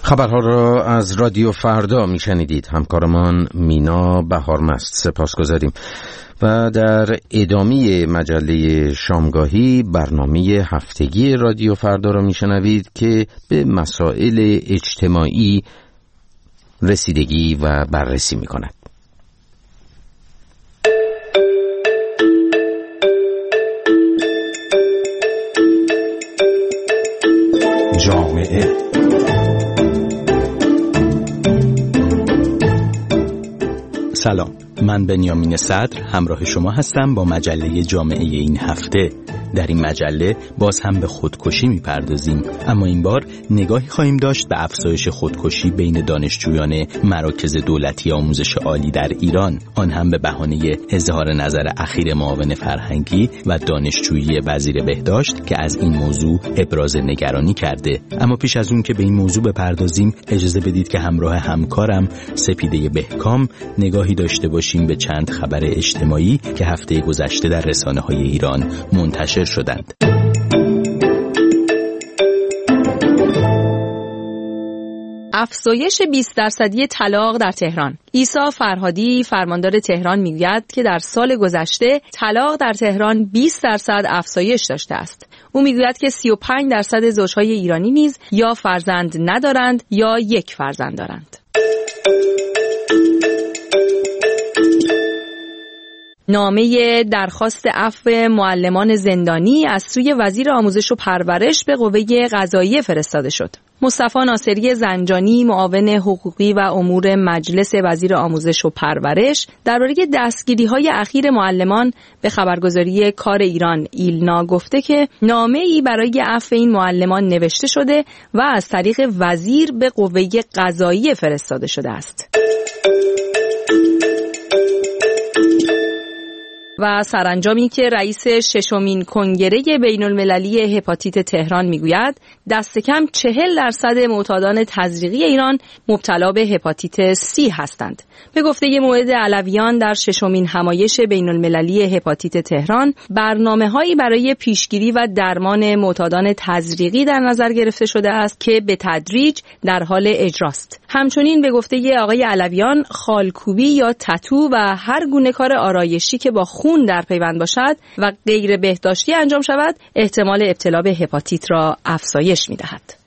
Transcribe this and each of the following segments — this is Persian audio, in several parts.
خبرها را از رادیو فردا میشنیدید. همکارمان مینا بهارمست سپاسگزاریم. و در ادامه مجله شامگاهی برنامه هفتگی رادیو فردا را میشنوید که به مسائل اجتماعی رسیدگی و بررسی میکند. جامعه سلام، من بنیامین صدر همراه شما هستم با مجله جامعه این هفته. در این مجله باز هم به خودکشی میپردازیم، اما این بار نگاهی خواهیم داشت به افزایش خودکشی بین دانشجویان مراکز دولتی آموزش عالی در ایران، آن هم به بهانه اظهار نظر اخیر معاون فرهنگی و دانشجویی وزیر بهداشت که از این موضوع ابراز نگرانی کرده. اما پیش از اون که به این موضوع بپردازیم، اجازه بدید که همراه همکارم سپیده بهکام نگاهی داشته باشیم به چند خبر اجتماعی که هفته گذشته در رسانه‌های ایران منتشر شدند. افزایش 20% طلاق در تهران. عیسی فرهادی فرماندار تهران میگوید که در سال گذشته طلاق در تهران 20% افزایش داشته است. او میگوید که 35% زوجهای ایرانی نیز یا فرزند ندارند یا یک فرزند دارند. نامه درخواست عفو معلمان زندانی از سوی وزیر آموزش و پرورش به قوه قضاییه فرستاده شد. مصطفی ناصری زنجانی معاون حقوقی و امور مجلس وزیر آموزش و پرورش درباره دستگیری‌های اخیر معلمان به خبرگزاری کار ایران ایلنا گفته که نامه‌ای برای عفو این معلمان نوشته شده و از طریق وزیر به قوه قضاییه فرستاده شده است. و سرانجامی که رئیس ششمین کنگره بین‌المللی هپاتیت تهران میگوید دست کم 40% معتادان تزریقی ایران مبتلا به هپاتیت C هستند. به گفته موعد علویان در ششمین همایش بین‌المللی هپاتیت تهران برنامه‌هایی برای پیشگیری و درمان معتادان تزریقی در نظر گرفته شده است که به تدریج در حال اجراست. همچنین به گفته آقای علویان خالکوبی یا تتو و هر گونه کار آرایشی که با خون در پیوند باشد و غیر بهداشتی انجام شود احتمال ابتلا به هپاتیت را افزایش می‌دهد.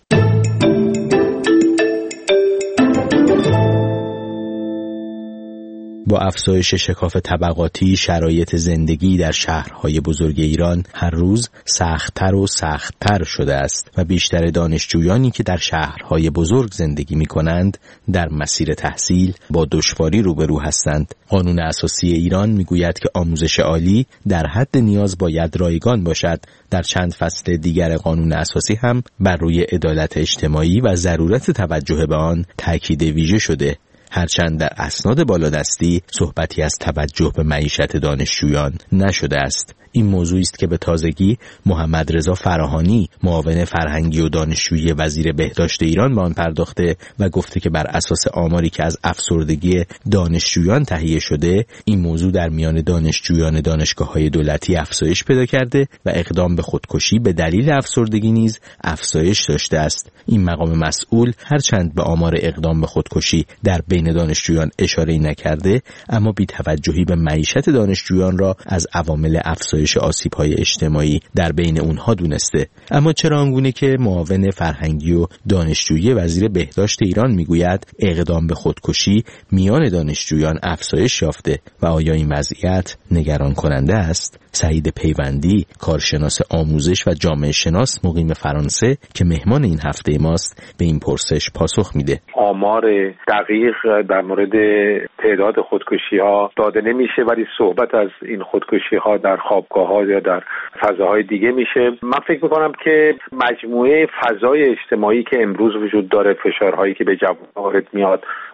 با افزایش شکاف طبقاتی، شرایط زندگی در شهرهای بزرگ ایران هر روز سخت‌تر و سخت‌تر شده است و بیشتر دانشجویانی که در شهرهای بزرگ زندگی می‌کنند در مسیر تحصیل با دشواری روبرو هستند. قانون اساسی ایران می‌گوید که آموزش عالی در حد نیاز باید رایگان باشد. در چند فصل دیگر قانون اساسی هم بر روی عدالت اجتماعی و ضرورت توجه به آن تاکید ویژه شده. هرچند در اسناد بالادستی صحبتی از توجه به معیشت دانشجویان نشده است. این موضوعی است که به تازگی محمد رضا فراهانی معاون فرهنگی و دانشجویی وزیر بهداشت ایران به آن پرداخته و گفته که بر اساس آماری که از افسردگی دانشجویان تهیه شده این موضوع در میان دانشجویان دانشگاه‌های دولتی افزایش پیدا کرده و اقدام به خودکشی به دلیل افسردگی نیز افزایش داشته است. این مقام مسئول هرچند به آمار اقدام به خودکشی در بین دانشجویان اشاره نکرده، اما بی‌توجهی به معیشت دانشجویان را از عوامل افزایش آسیب‌های اجتماعی در بین اونها دونسته. اما چرا آنگونه که معاون فرهنگی و دانشجویی وزیر بهداشت ایران میگوید اقدام به خودکشی میان دانشجویان افزایش یافته و آیا این وضعیت نگران کننده است؟ سعید پیوندی، کارشناس آموزش و جامعه شناس مقیم فرانسه که مهمان این هفته ماست، به این پرسش پاسخ میده. آمار دقیق در مورد تعداد خودکشی‌ها داده نمیشه، ولی صحبت از این خودکشی‌ها در خوابگاه‌ها یا در فضاهای دیگه میشه. من فکر می‌کنم که مجموعه فضای اجتماعی که امروز وجود داره، فشارهایی که به جوانان وارد میاد،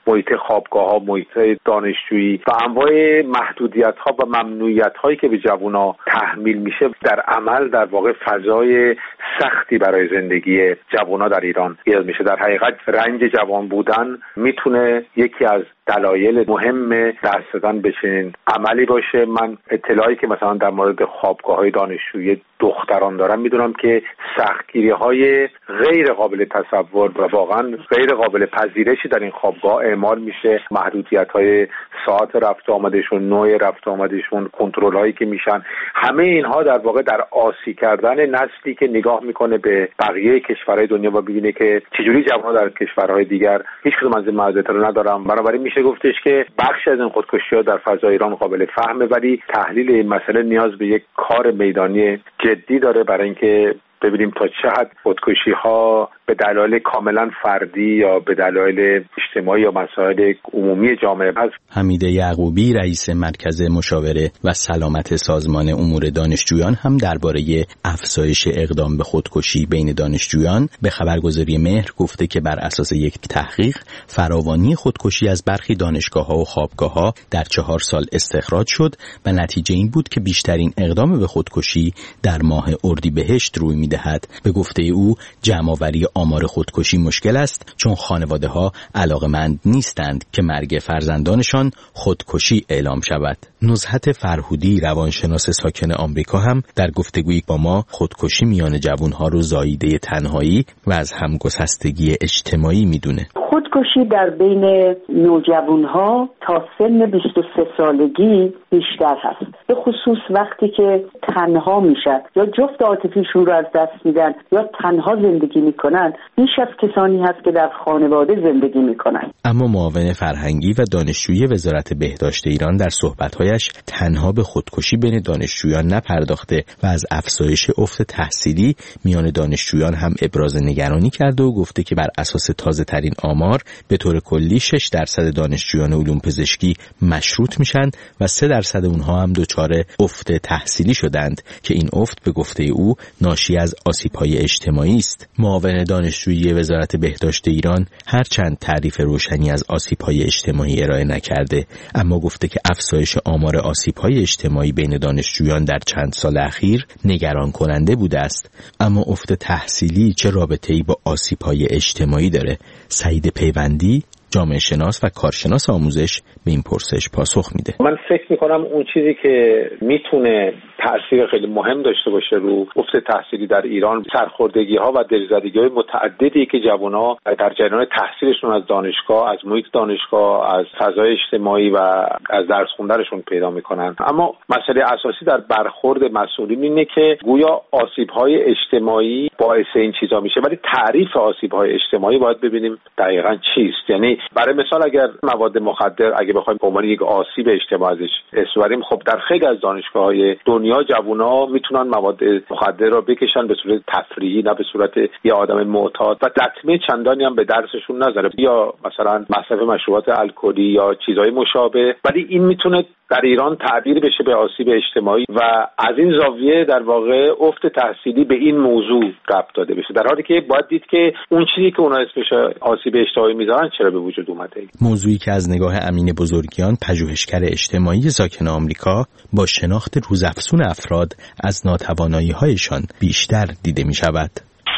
محیط خوابگاه‌ها، محیط دانشجویی و انواع محدودیت‌ها و ممنوعیت‌هایی که به جوان‌ها تحمیل میشه در عمل در واقع فضای سختی برای زندگی جوان‌ها در ایران ایجاد میشه. در حقیقت رنج جوان بودن میتونه یکی از دلایل مهم دست دادن به چنین عملی باشه. من اطلاعی که مثلا در مورد خوابگاه‌های دانشجویی دختران دارم میدونم که سختگیری‌های غیر قابل تصور و واقعا غیر قابل پذیرشی در این خوابگاه اعمال میشه. محدودیت‌های ساعت رفت آمدشون، نوع رفت آمدشون، کنترل‌هایی که میشن، همه اینها در واقع در آسی کردن نسلی که نگاه میکنه به بقیه کشورهای دنیا و ببینه که چجوری جوان‌ها در کشورهای دیگر هیچ کدوم از این محدودیت‌ها رو ندارن. بنابراین میشه گفتش که بخش از این خودکشی‌ها در فضای ایران قابل فهمه، ولی تحلیل این مسئله نیاز به یک کار میدانی جدی داره برای اینکه ببینیم تا چه حد خودکشی‌ها به دلایل کاملا فردی یا به دلایل اجتماعی یا مسائل عمومی جامعه هست. حمید یعقوبی رئیس مرکز مشاوره و سلامت سازمان امور دانشجویان هم درباره افزایش اقدام به خودکشی بین دانشجویان به خبرگزاری مهر گفته که بر اساس یک تحقیق فراوانی خودکشی از برخی دانشگاه‌ها و خوابگاه‌ها در 4 سال استخراج شد و نتیجه این بود که بیشترین اقدام به خودکشی در ماه اردیبهشت روی می‌دهد. به گفته او جمع‌آوری آمار خودکشی مشکل است چون خانواده‌ها علاقه‌مند نیستند که مرگ فرزندانشان خودکشی اعلام شود. نزهت فرهودی روانشناس ساکن آمریکا هم در گفتگویی با ما خودکشی میان جوانها رو زاییده تنهایی و از همگسستگی اجتماعی میدونه. خودکشی در بین نوجوانها تا سن 23 سالگی بیشتر هست، به خصوص وقتی که تنها میشن یا جفت عاطفیشون رو از دست میدن یا تنها زندگی میکنن. بیش از کسانی هست که در خانواده زندگی میکنن. اما معاون فرهنگی و دانشجویی وزارت بهداشت ایران در صحبت‌هایش تنها به خودکشی بین دانشجویان نپرداخته و از افزایش افت تحصیلی میان دانشجویان هم ابراز نگرانی کرده و گفته که بر اساس تازه‌ترین آمار به طور کلی 6% دانشجویان علوم پزشکی مشروط میشن و 3% اونها هم دچار افت تحصیلی شدند که این افت به گفته او ناشی از آسیب‌های اجتماعی است. معاون دانشجویی وزارت بهداشت ایران هرچند تعریف روشنی از آسیب‌های اجتماعی ارائه نکرده، اما گفته که افزایش آمار آسیب‌های اجتماعی بین دانشجویان در چند سال اخیر نگران کننده بوده است. اما افت تحصیلی چه رابطه‌ای با آسیب‌های اجتماعی داره؟ سعید پیوندی جامعه شناس و کارشناس آموزش به این پرسش پاسخ میده. من فکر میکنم اون چیزی که میتونه تأثیر خیلی مهم داشته باشه رو افت تحصیلی در ایران سرخوردگی ها و دلزدگی های متعددی که جوان‌ها در جریان تحصیلشون از دانشگاه، از محیط دانشگاه، از فضای اجتماعی و از درس خوندنشون پیدا میکنن. اما مسئله اساسی در برخورد مسئولین اینه که گویا آسیب‌های اجتماعی باعث این چیزا میشه، ولی تعریف آسیب‌های اجتماعی باید ببینیم دقیقاً چیست. یعنی برای مثال اگر مواد مخدر اگه بخوایم به عنوان یک آسیب اجتماعی ازش اسم خب در خیلی از دانشگاه‌های دنیا جوونا میتونن مواد مخدر رو بکشن به صورت تفریحی، نه به صورت یه آدم معتاد، و لطمه چندانی هم به درسشون نذاره، یا مثلا مصرف مشروبات الکلی یا چیزهای مشابه. ولی این میتونه در ایران تعبیر بشه به آسیب اجتماعی و از این زاویه در واقع افت تحصیلی به این موضوع ربط داده بشه، در حالی که باید دید که اون چیزی که اونا اسمش آسیب اجتماعی میذارن چرا به وجود اومده. موضوعی که از نگاه امین بزرگیان پژوهشگر اجتماعی ساکن آمریکا با شناخت روزافزون افراد از ناتوانایی‌هایشان بیشتر دیده می‌شود.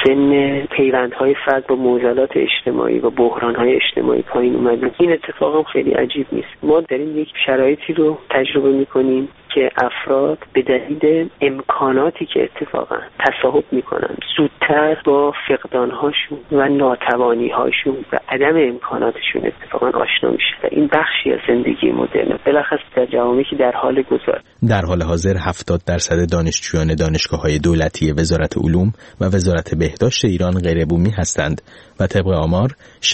سن پیوندهای فرد با معضلات اجتماعی و بحرانهای اجتماعی پایین اومده. این اتفاق هم خیلی عجیب نیست. ما داریم یک شرایطی رو تجربه میکنیم که افراد به دلیل امکاناتی که اتفاقا تصاحب میکنن زودتر با فقدانهاشون و ناتوانیهاشون و عدم امکاناتشون اتفاقا آشنا میشه و این بخشی از زندگی مدرن بلخص در جوامعی که در حال گذار. در حال حاضر 70% دانشجویان دانشگاه‌های دولتی وزارت علوم و وزارت بهداشت ایران غیر بومی هستند و طبق آمار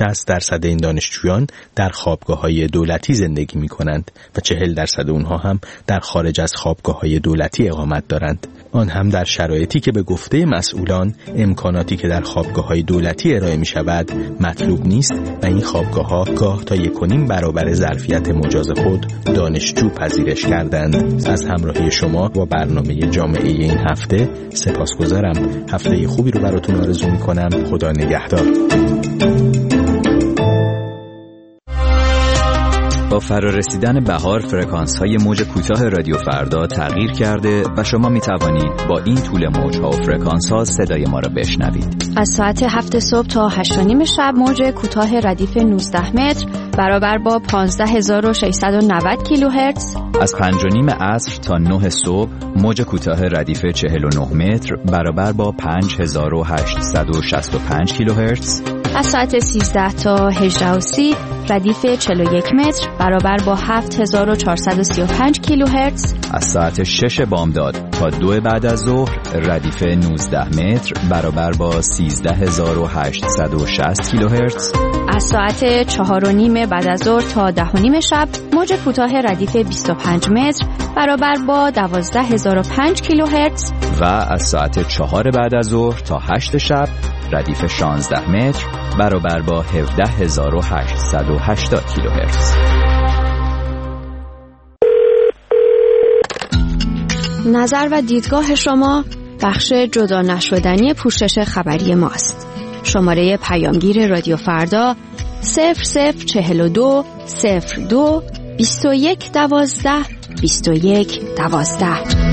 60% این دانشجویان در خوابگاه‌های دولتی زندگی می‌کنند و 40% اونها هم در خارج از خوابگاه‌های دولتی اقامت دارند. آن هم در شرایطی که به گفته مسئولان امکاناتی که در خوابگاه‌های دولتی ارائه می‌شود مطلوب نیست و این خوابگاه‌ها گاه تا 1.5 برابر ظرفیت مجاز خود دانشجو پذیرش کردند. از همراهی شما با برنامه جامعه این هفته سپاسگزارم. هفته خوبی رو براتون آرزو می‌کنم. خدا نگهدار. با فرارسیدن بهار فرکانس‌های موج کوتاه رادیو فردا تغییر کرده و شما می توانید با این طول موج‌ها و فرکانس‌ها صدای ما را بشنوید. از ساعت 7 صبح تا 8:30 شب موج کوتاه ردیف 19 متر برابر با 15690 کیلوهرتز. از 5:30 عصر تا 9 صبح موج کوتاه ردیف 49 متر برابر با 5865 کیلوهرتز. از ساعت 13 تا 18:30 ردیف 41 متر برابر با 7435 کیلوهرتز. از ساعت 6 بامداد تا 2 بعد از ظهر ردیف 19 متر برابر با 13860 کیلوهرتز. از ساعت 4:30 بعد از ظهر تا 10:30 شب موج کوتاه ردیف 25 متر برابر با 12005 کیلوهرتز. و از ساعت 4 بعد از ظهر تا 8 شب ردیف 16 متر برابر با 17880 کیلوهرتز. نظر و دیدگاه شما بخش جدا نشدنی پوشش خبری ماست. شماره پیامگیر رادیو فردا 0042 02 21 12 21 12.